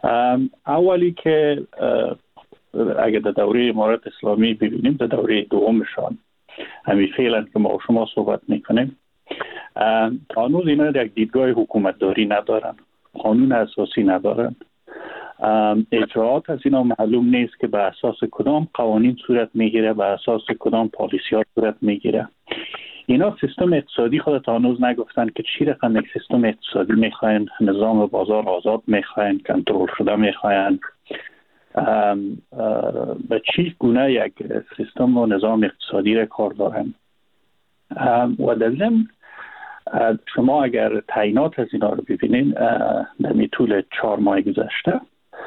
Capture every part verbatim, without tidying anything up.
اولی که اگر در دوره امارت اسلامی ببینیم، در دوره دومشان همین فعلا که ما شما صحبت میکنیم، هنوز اینا یک دیدگاه حکومت داری ندارن، قانون اساسی ندارن، اجراعات از اینا معلوم نیست که به اساس کدام قوانین صورت میگیره، به اساس کدام پالیسی ها صورت میگیره. اینا سیستم اقتصادی خودت هنوز نگفتن که چی رقم یک سیستم اقتصادی میخواین، نظام بازار آزاد میخواین، کنترل شده میخواین، به چی گونه یک سیستم و نظام اقتصادی را کار دارن. و در ضمن شما اگر تعیینات از اینا رو ببینین در طول چهار ماه گذشته،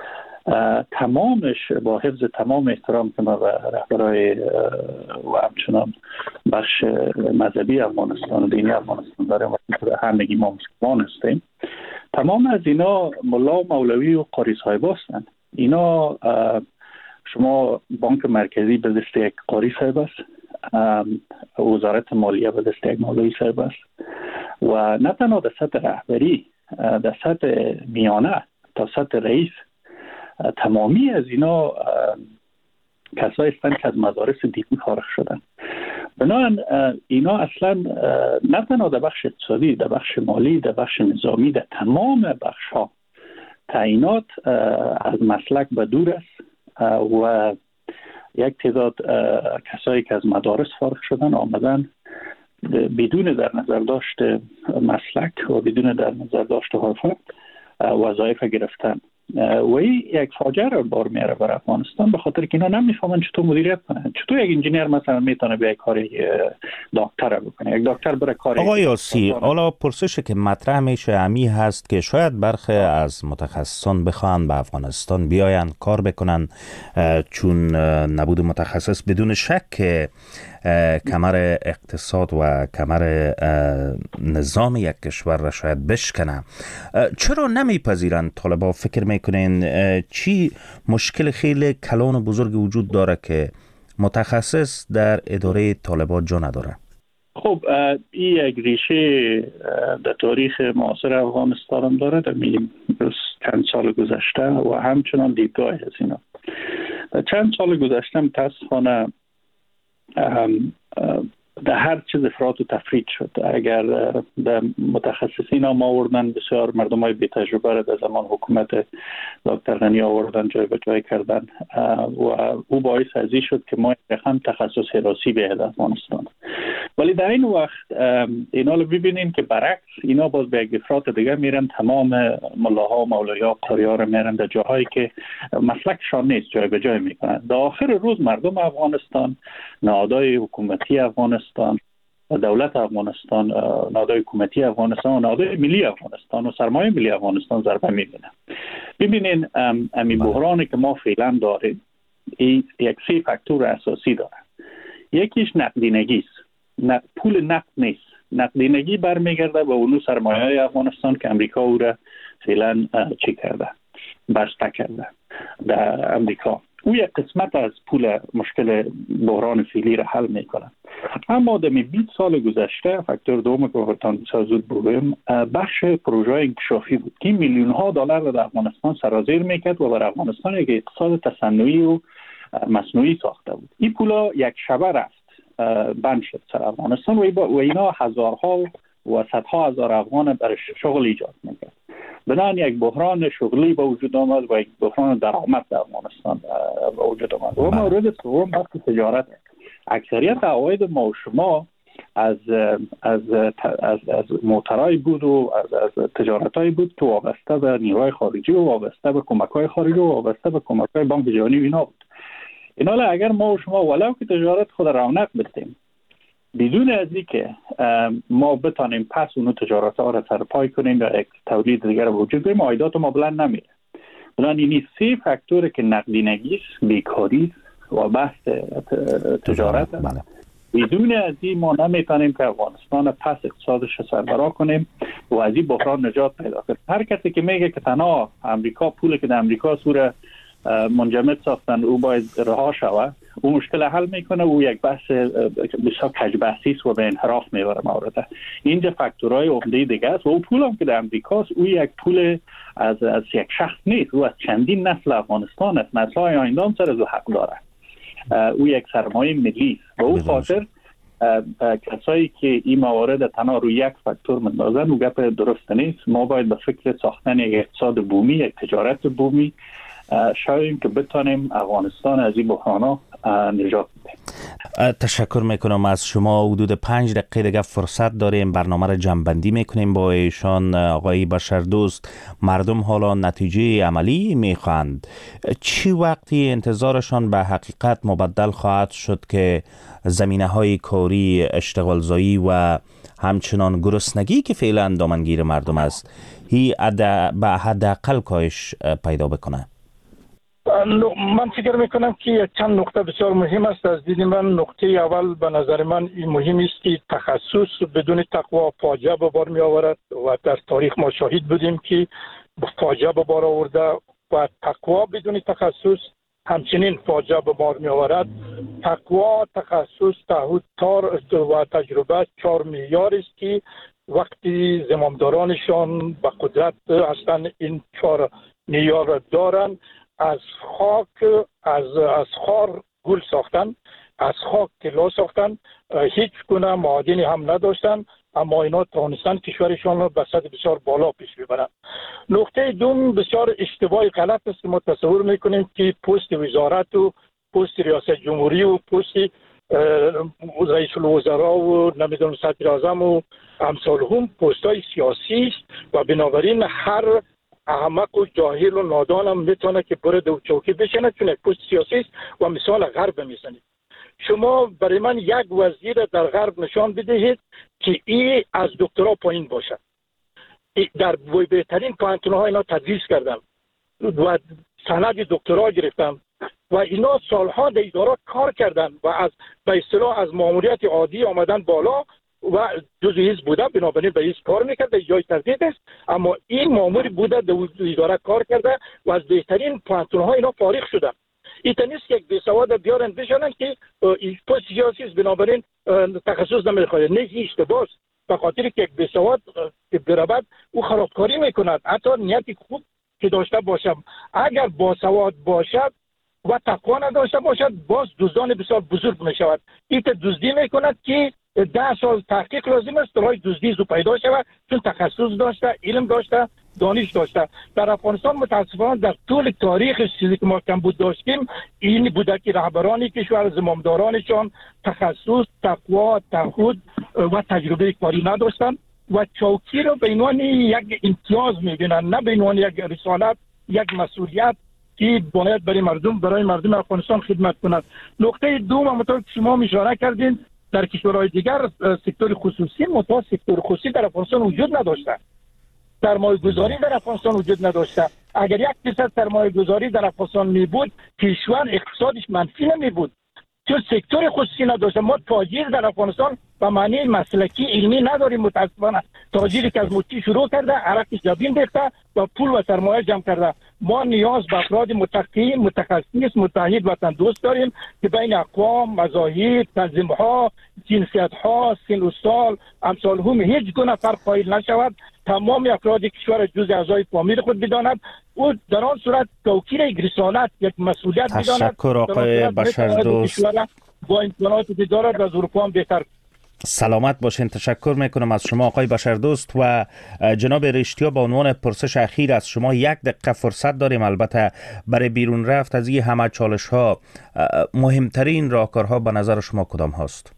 تمامش با حفظ تمام احترام که ما به رهبرای و همچنان بخش مذهبی افغانستان و دینی افغانستان داریم و همگی ما مسلمان هستیم، تمام از اینا ملا و مولوی و قاری صاحب هستند. اینا شما بانک مرکزی به دست یک قاری صاحب است، وزارت مالیه به دست یک مولوی صاحب است و نه تنها در سطح رهبری، در سطح میانه تا سطح رئیس، تمامی از اینا کسایی هستند که از مدارس دینی فارغ شدن. بنابراین اینا اصلا نه تنها در بخش اقتصادی، در بخش مالی، در بخش نظامی، در تمام بخش ها تعیینات از مسلک به دور است و یک تعداد کسایی که از مدارس فارغ شدن آمدن بدون در نظر داشت مسلک و بدون در نظر داشت حرفه وظایف گرفتن و این یک فاجعه را بار میاره بر افغانستان، به خاطر که اینا نمیفهمن چطور مدیریت کنن. چطور یک انجینیر مثلا میتونه به یک کار دکتر بکنه، یک دکتر بره کار. آقای یاسی، حالا پرسشی که مطرح میشه امی هست که شاید برخی از متخصصان بخوان به افغانستان بیاین کار بکنن، چون نبود متخصص بدون شک کمر اقتصاد و کمر نظام یک کشور را شاید بشکنه. چرا نمیپذیرن طالبا؟ فکر میکنین چی مشکل خیلی کلان و بزرگ وجود داره که متخصص در اداره طالبا جا نداره؟ خب این یک ریشه در تاریخ معاصر افغانستان هم داره، در چند سال گذشته و همچنان دیدگاه از اینا. در چند سال گذشته متاسفانه در هر چیز افراط و تفرید شد. اگر در متخصصین هم آوردن، بسیار مردم های بی تجربه را در زمان حکومت دکتر غنی آوردن، جای به جای کردن و او باعث ازی شد که ما هم تخصص حراسی به افغانستان. ولی در این وقت اینا رو ببینین که برعکس اینا باز به یک افراط دیگه میرن، تمام ملاها و مولویا قاری‌ها رو میرن در جاهایی که مسلکشان نیست، جای به جای میکنن. در آخر روز مردم افغانستان، نهادهای حکومتی افغانستان و دولت افغانستان، نهادهای حکومتی افغانستان و نهادهای ملی افغانستان و سرمایه ملی افغانستان ضربه میبینه. ببینین همین بحرانی که ما فعلا داریم این یک سه فاکتور اساسی داره. یکیش نقدینگی است. پول نقد نیست. نقدینگی برمیگرده به اون سرمایه‌های افغانستان که امریکا او را فعلا چی کرده، بسته کرده در امریکا. او یک قسمت از پول مشکل بحران فعلی را حل میکنه. اما در بیست سال گذشته فاکتور دوم که وقتان بسیار زود بگویم، بخش پروژه انکشافی بود که میلیون ها دلار را در افغانستان سرازیر میکرد و بر افغانستان یک اقتصاد تصنعی و مصنوعی ساخته بود. این پولا یک شبه رفت بند شد سر افغانستان و اینا هزارها و صدها هزار افغان برای شغل ایجاد میکرد. بنابراین یک بحران شغلی به وجود آمد و یک بحران درآمد در افغانستان به وجود آمد. و مورد سوم بحث تجارت. اکثریت عواید ما و شما از از از از موترای بود و از از تجارتای بود که وابسته به نیروهای خارجی و وابسته به کمک‌های خارجی و وابسته به کمک‌های بانک جهانی و اینا بود. اینا اگر ما و شما ولو که تجارت خود رونق بدیم، بدون از اینکه ما بتانیم پس اون تجارت ها را سرپای کنیم و یک تولید دیگر وجود بیاریم، عایدات ما بلند نمیره. بنابراین این سه فاکتوره که نقدینگی، بیکاری و بحث تجارت. بله. بدون از این ما نمیتونیم که افغانستان پس اقتصادش سربراه کنیم و از این بحران نجات پیدا کنیم. هر کسی که میگه که تنها امریکا پول که در امریکا سوره منجمد ساختن او باید رها شود، او مشکل حل میکنه. او یک بحث بسیار کج بحثی است و به انحراف میبره مورد. اینجا فاکتورهای عمده دیگه است و او پول هم که در امریکاست، او یک پول از از یک شخص نیست، او از چندین نسل افغانستان است. نسل‌های آینده هم سر از او حق داره. او یک سرمایه ملی است و او خاطر کسایی که این موارد تنها روی یک فاکتور مندازن و گپ درست نیست. ما باید به فکر ساختن یک اقتصاد بومی، یک تجارت بومی شویم که بتانیم افغانستان از این بحران‌ها نجات بدیم. تشکر میکنم از شما. حدود پنج دقیقه دیگه فرصت داریم، برنامه را جمع‌بندی میکنیم با ایشان. آقای بشردوست، مردم حالا نتیجه عملی میخواند. چی وقتی انتظارشان به حقیقت مبدل خواهد شد که زمینه های کاری، اشتغالزایی و همچنان گرسنگی که فعلا دامنگیر مردم است، هی به حداقل کاهش پیدا بکنه؟ من فکر میکنم که چند نقطه بسیار مهم است. از دید من نقطه اول به نظر من مهم است که تخصص بدون تقوا فاجعه به بار می آورد و در تاریخ ما شاهد بودیم که فاجعه به بار آورده و تقوا بدون تخصص همچنین فاجعه به بار می آورد. تقوا، تخصص، تعهد و تجربه چهار معیار است که وقتی زمامدارانشان به قدرت هستند این چهار معیار دارند. از خاک از از خار گل ساختن، از خاک طلا ساختن، هیچ گونه معادنی هم نداشتن، اما اینا توانستن کشورشان را به سطح بسیار بالا پیش ببرند. نقطه دوم بسیار اشتباه غلط است که ما تصور میکنیم که پست وزارت و پست ریاست جمهوری و پست رئیس الوزراء و نمیدونم صدر اعظم و امثال هم پست های سیاسی است و بنابراین هر احمق و جاهل و نادان هم میتونه که برد و چوکی بشنه چون یک پست سیاسی است و مثال غرب میزنید. شما برای من یک وزیر در غرب نشان بدهید که این از دکترا پایین باشد. در بهترین پانتون‌ها اینا تدریس کردم و سند دکترا گرفتم و اینا سالها در اداره کار کردن و از به اصطلاح از ماموریت عادی آمدن بالا و جزء حزب بوده، بنابراین به حزب کار میکرده، جای تردید است، اما این ماموری بوده در اداره کار کرده و از بهترین پانتون‌ها اینا فارغ شدن. این نیست که یک بیسواد بیارن بشنن که پست سیاسی است بنابراین تخصص نمیخواد. نه، اشتباهه. به خاطر که یک بیسواد که برابر او خرابکاری میکند حتی نیتی خوب که داشته باشم اگر باسواد باشد و تقوا نداشته باشد باز دزدان بسیار بزرگ میشود. این دزدی میکند که ده سال تحقیق لازم است راه دزدی زو پیدا شود چون تخصص داشته، علم داشته، دانش داشته. در افغانستان متاسفانه در طول تاریخ چیزی که ما کمبود داشتیم این بوده که رهبران کشور زمامدارانشان تخصص، تقوا، تعهد و تجربه کاری نداشتند و چوکی رو به عنوان یک امتیاز میبینن، نه به عنوان یک رسالت، یک مسئولیت که باید برای مردم برای مردم افغانستان خدمت کند. نقطه دوم همونطور که شما اشاره کردین در کشورهای دیگر سکتور خصوصی متا سکتور خصوصی در افغانستان وجود نداشته. سرمایه گذاری در افغانستان وجود نداشته. اگر یک درصد سرمایه گذاری در افغانستان می بود کشور اقتصادش منفی نمی بود چون سکتور خصوصی نداشته. ما تاجر در افغانستان به معنی مسلکی علمی نداریم متاسفانه. تاجری که از مچی شروع کرده عرقش جبین ریخته و پول و سرمایه جمع کرده. ما نیاز به افراد متقی، متخصص، متحد وطن دوست داریم که بین اقوام، مذاهب، تنظیم‌ها، جنسیت‌ها، سن و سال، امثال هم هیچ گونه فرق قائل نشود. تمام افراد کشور جز اعضای فامیل خود بداند او در آن صورت توکیل یک رسالت، یک مسئولیت بداند. تشکر آقای بشردوست. با امکاناتی که دارد از اروپا هم بهتر. سلامت باشین. تشکر میکنم از شما آقای بشردوست و جناب رشتیا با عنوان پرسش اخیر از شما یک دقیقه فرصت داریم. البته برای بیرون رفت از این همه چالش ها مهمترین راهکارها به نظر شما کدام هاست؟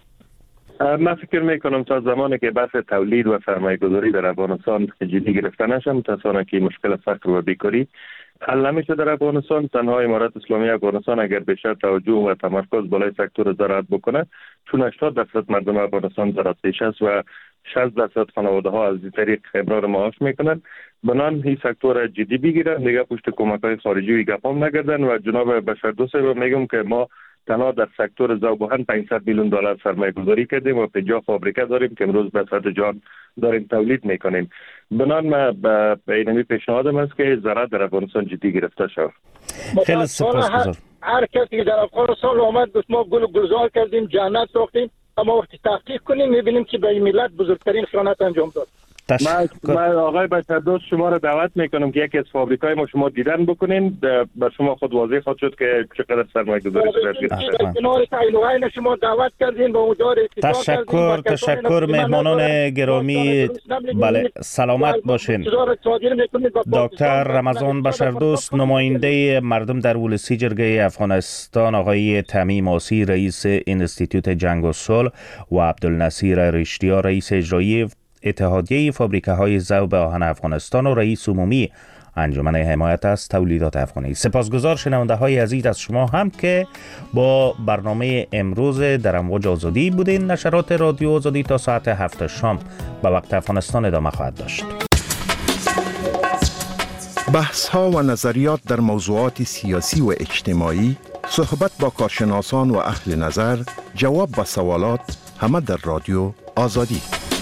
من فکر میکنم تا زمانی که بحث تولید و سرمایه گذاری در افغانستان جدی گرفته نشه متاسفانه که مشکل فقر و بیکاری حل نمیشه در افغانستان. تنها امارات اسلامی افغانستان اگر بیشتر توجه و تمرکز بالای سکتور زراعت بکنه چون هشتاد درصد مردم افغانستان زراعت پیش است و شصت درصد خانواده ها از این طریق امرار معاش میکنن. بنان این سکتور جدی بگیرن دیگه پشت کمک های خارجی و گپام نگردن. و جناب بشردوست رو میگم که ما تنها در سکتور ذوب‌آهن پانصد میلیون دلار سرمایه گذاری کردیم و پنجاه فابریکه داریم که امروز به سطح جهان داریم تولید میکنیم. بنان ما به اینمی پیشنهادم است که زراعت در افغانستان جدی گرفته شود. خیلی سپاسگزارم. هر کسی که در افغانستان آمد گفت ما گل گلزار کردیم، جنت ساختیم، اما وقتی تحقیق کنیم میبینیم که به این ملت بزرگترین خیانت انجام داد. من, من آقای بشردوست شما را دعوت میکنم که یکی از فابریکای ما شما دیدن بکنین، بر شما خود واضح خود شد که چقدر سرمایه گذاری صورت گرفته. کنار تعیین شما دعوت کردین با اونجا تشکر تشکر مهمانان گرامی. بله سلامت باشین. دکتر رمضان بشردوست، نماینده مردم در ولسی جرگه افغانستان، آقای تمیم آسی رئیس انستیتوت جنگ و صلح و عبدالنصیر رشدیا رئیس اجرایی اتحادیه فابریکه های ذوب آهن افغانستان و رئیس عمومی انجمن حمایت از تولیدات افغانی. سپاسگزار شنونده های عزیز از شما هم که با برنامه امروز در امواج آزادی بودین. نشرات رادیو آزادی تا ساعت هفت شام به وقت افغانستان ادامه خواهد داشت. بحث ها و نظریات در موضوعات سیاسی و اجتماعی، صحبت با کارشناسان و اهل نظر، جواب به سوالات، همه در رادیو آزادی.